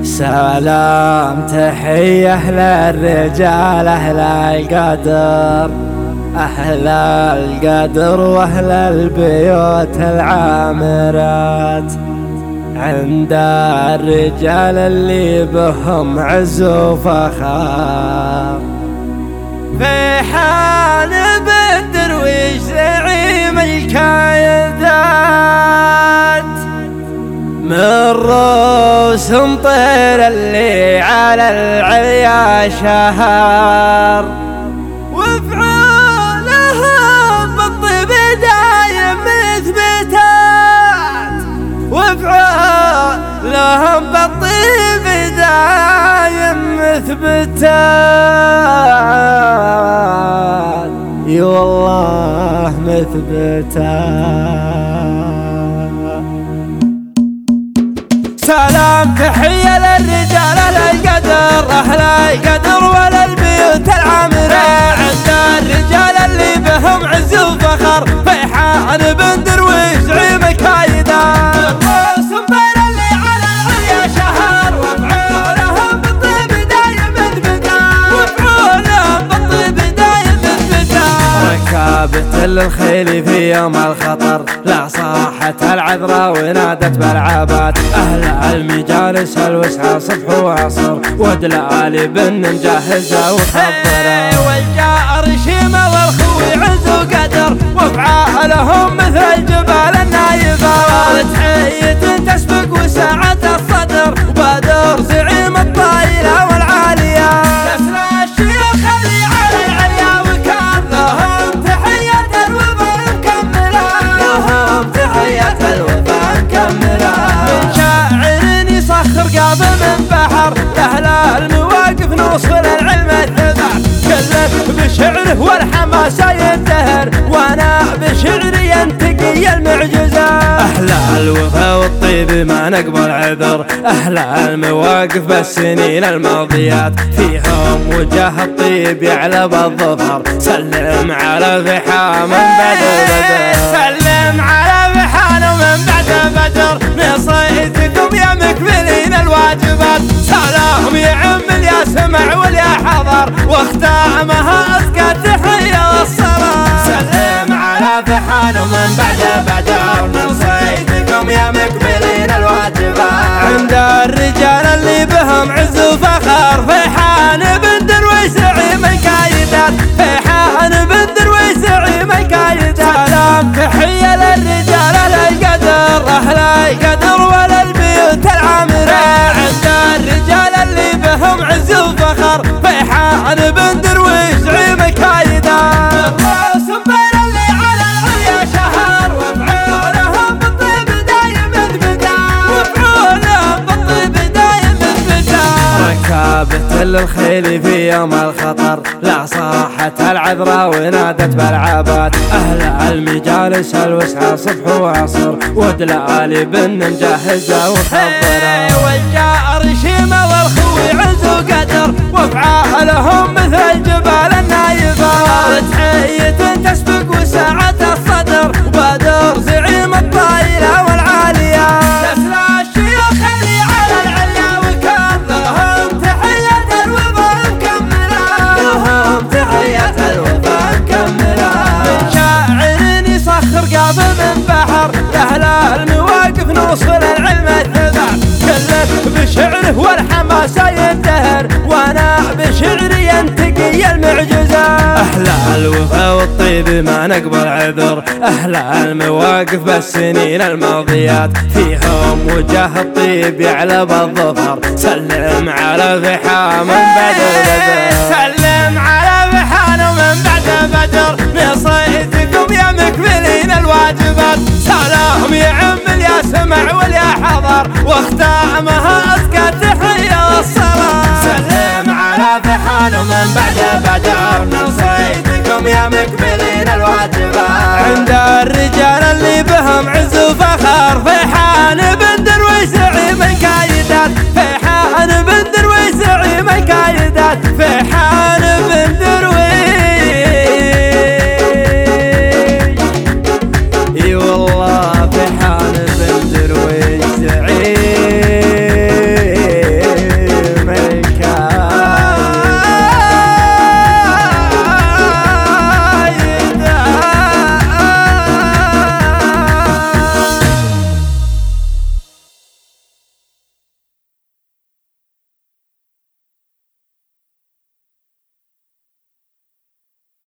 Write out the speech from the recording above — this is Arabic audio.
سلام تحية للرجال أهل القدر، أهل القدر وأهل البيوت العامرات، عند الرجال اللي بهم عز وفخار. في حال بالدرويش زعيم الكايدات، من رؤوس طير اللي على العليا شهر، وفعولهم بالطيب دايم مثبتات، وفعولهم بالطيب دايم مثبتات، اي والله مثبتات. سلام تحية للرجال أهل القدر، أهل القدر وللبيوت العامرة، عند الرجال اللي بهم عز وفخر. فيحان بن درويش زعيم الكايدات، رؤوس طير اللي على العليا شهر، وفعولهم بالطيب دايم مثبتات، وفعولهم بالطيب دايم مثبتات. ركابة الخيل في يوم الخطر لا صاحت العذراء ونادت بالعابات، أهل المجالس الوسعى صبح وعصر، ودلالي بن مجهزة وخبرة، والجاء رشيمة والخوي عز وقدر، وافعالهم مثل الجبال النايفة، تحية تسبق وسعة الصدر، وبدر زعيم الطايلة والعالية، نسل الشيوخ اللي على العليا وكان لهم تحية الوفا مكملة، لهم تحية الوفا مكملة. من شاعر يسخر قاب من بحر، لأهل المواقف نوصل العلم الثبات، كله بشعره والحماسة ينتهر، وانا بشعري ينتقي المعجزة. أهل الوفا والطيب ما نقبل عذر، أهل المواقف بالسنين الماضيات، فيهم وجه الطيب يعلى بالظفر، سلم على فحام من بعد بدر، سلم على فحام من بعد بدر، نصيتكم يا مكملين الواجبات، سلام يا عم يا سمع واليا حضر، واختامها أزكى تحية والصلاة، سلم على فحان من بعد بدر، نصيتكم يا مكملين الواجبات، عند الرجال اللي بهم عز وفخر. فيحان بن درويش زعيم الكايدات، فيحان بن درويش زعيم الكايدات. سلام تحية للرجال أهل القدر، أهل القدر وللبيوت العامرة، عند الرجال اللي بهم عز وفخر. فيحان بن درويش زعيم الكايدات، رؤوس طير اللي على العليا شهر، وفعولهم بالطيب دايم مثبتات، وفعولهم بالطيب دايم مثبتات. ركابة الخيل في يوم الخطر لا صاحت العذراء ونادت بالعابات، أهل المجالس الوسعى صبح وعصر، ودلالي بن مجهزة وخبرة، والجاء رشيمة والخوي عز وقدر، وافعالهم مثل الجبال النايفة، تحية تسبق وسعة الصدر، وبدر زعيم الطايلة والعالية، نسل الشيوخ اللي على العليا وكان لهم تحية الوفا مكملة، لهم تحية الوفا مكملة. من شاعر يسخر قاب من بحر، لأهل المواقف نوصل العلم الثبات، كله بشعره والحماسة ينتهر، وانا بشعري ينتقي المعجزة. أهل الوفا والطيب ما نقبل عذر، أهل المواقف بالسنين الماضيات، فيهم وجه الطيب يعلى بالظفر، سلم على فحام من بعد بدر، سلم على فحام من بعد بدر، نصيتكم يا مكملين الواجبات، سلام يا عم يا سمع واليا حضر، واختامها أزكى تحية والصلاة، سلم على فحان من بعد بدر، نصيتكم يا مكملين الواجبات، عند